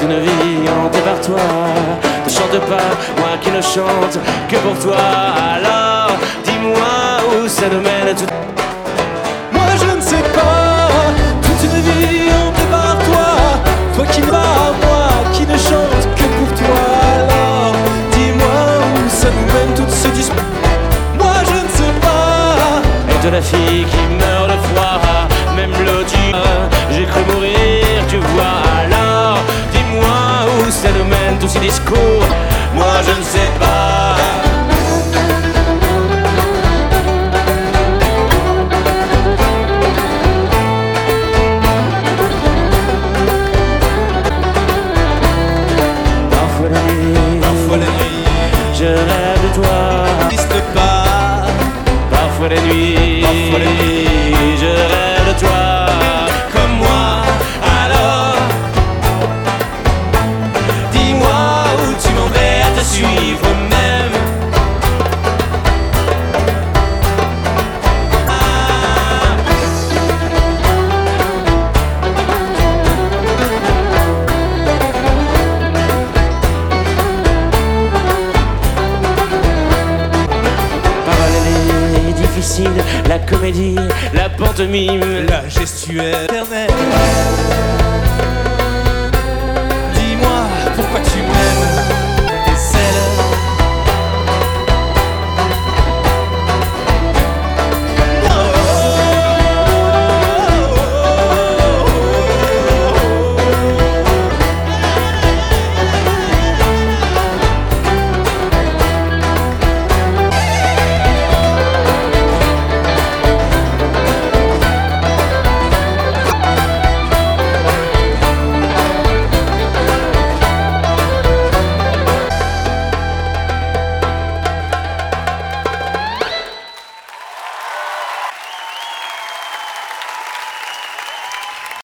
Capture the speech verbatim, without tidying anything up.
d'une vie hantée par toi. Ne chante pas, moi qui ne chante que pour toi. Alors, dis-moi où ça nous mène tout. Moi je ne sais pas, toute une vie hantée par toi. Toi qui vas, moi qui ne chante que pour toi. Alors, dis-moi où ça nous mène toute ce dispute. Moi je ne sais pas. Et de la fille qui meurt de froid, même l'eau du j'ai cru mourir, tu vois. Alors, dis-moi où ça nous mène tous ces discours. Moi je ne sais pas. Parfois la nuit, Parfois la nuit, je rêve de toi. n'existe pas. Parfois la nuit, Parfois la nuit, je rêve de toi. comme moi. Alors, dis-moi où tu m'en vais à te suivre même. Ah. Parallèle difficile, la comédie, la pantomime. La gestuelle éternelle.